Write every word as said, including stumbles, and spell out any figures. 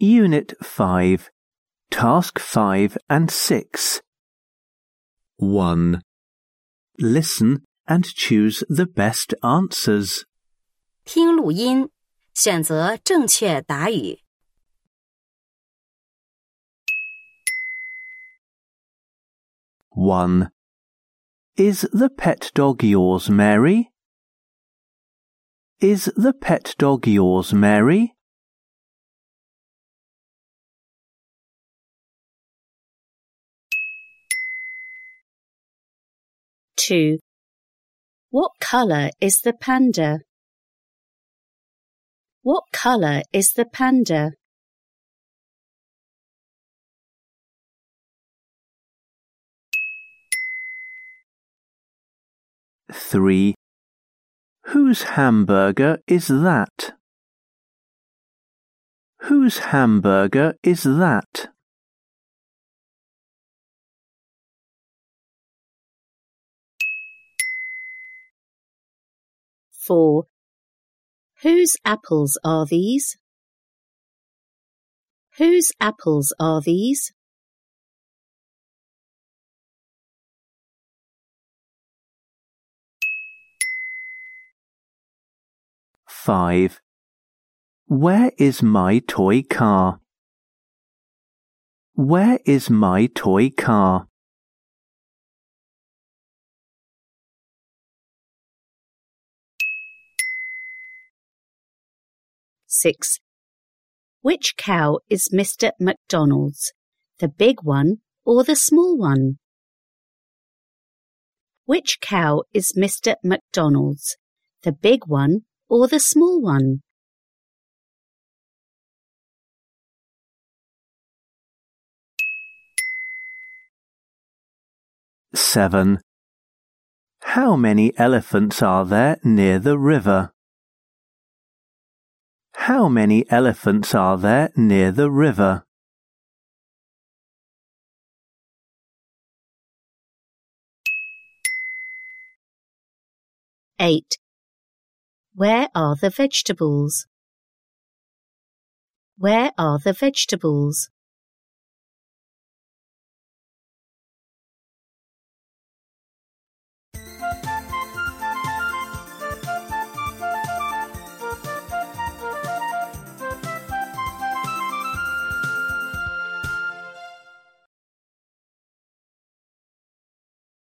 Unit five, Task five and six. one. Listen and choose the best answers. 听录音，选择正确答语。 one. Is the pet dog yours, Mary? Is the pet dog yours, Mary? two. What colour is the panda? What colour is the panda? three. Whose hamburger is that? Whose hamburger is that? four. Whose apples are these? Whose apples are these? five. Where is my toy car? Where is my toy car? six. Which cow is Mister McDonald's, the big one or the small one? Which cow is Mister McDonald's, the big one or the small one? seven. How many elephants are there near the river? How many elephants are there near the river? eight. Where are the vegetables? Where are the vegetables?